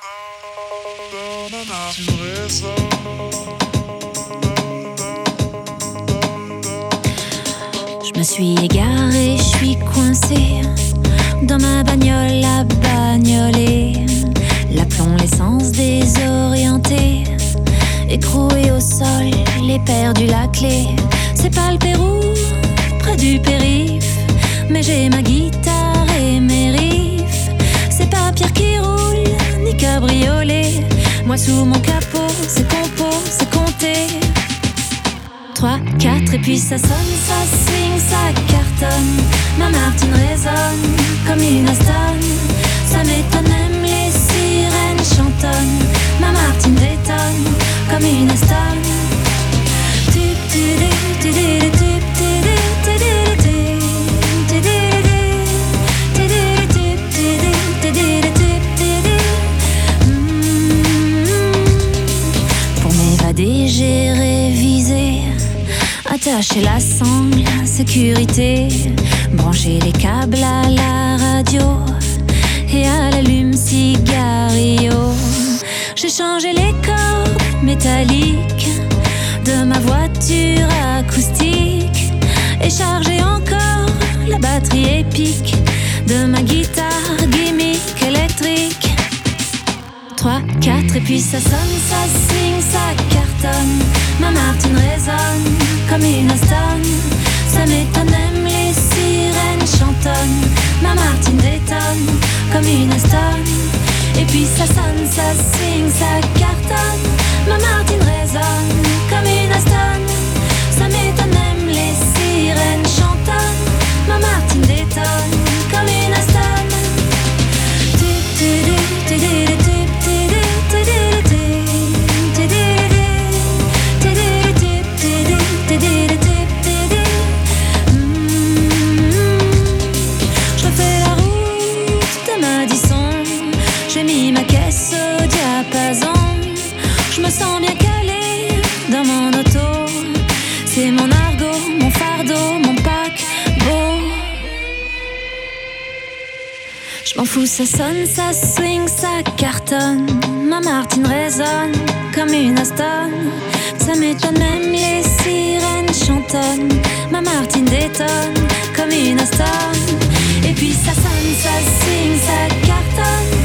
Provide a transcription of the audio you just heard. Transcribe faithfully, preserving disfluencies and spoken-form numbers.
Je me suis égarée, je suis coincée dans ma bagnole, la bagnolée. L'aplomb, l'essence désorientée, écrouée au sol, les perdu la clé. C'est pas le Pérou, près du périph', mais j'ai ma guitare et mes riffs. C'est pas Pierre qui roule, ni cabriolet. Moi sous mon capot, c'est compo, c'est compté. Trois, quatre et puis ça sonne, ça swing, ça cartonne. Ma Martine résonne comme une Aston. Ça m'étonne, même les sirènes chantonnent. Ma Martine détonne comme une Aston. Tup, tudu, tudu, tup, tudu, tudu, tup, tudu, tudu, tup, tudu, tudu, tup, tudu. Pour m'évader, j'ai révisé. Attacher la sangle, sécurité. Brancher les câbles à la radio et à l'allume cigario. J'ai changé les cordes métalliques de ma voiture acoustique et chargé encore la batterie épique de ma guitare gimmick électrique. Trois, quatre et puis ça sonne, ça swing, ça cartonne. Ma Martine résonne comme une Aston. Ça m'étonne, même les sirènes chantonnent. Ma Martine détonne comme une Aston. Et puis ça sonne, ça swing, ça cartonne. Ma Martine résonne comme une Aston. Ça m'étonne, même les sirènes chantonnent. Ma Martine détonne comme une Aston. Tup, tudu, tudu, tup, tudu, tudu, tup, tudu, tudu, tup, tudu, tudu, tup, tudu. Je refais la route de Madison. J'ai mis ma caisse au diapason. Je me sens bien calée dans mon auto. C'est mon argot, mon fardeau, mon paquebot. Je m'en fous, ça sonne, ça swing, ça cartonne. Ma Martine résonne comme une Aston. Ça m'étonne, même les sirènes chantonnent. Ma Martine détonne comme une Aston. Et puis ça sonne, ça swing, ça cartonne.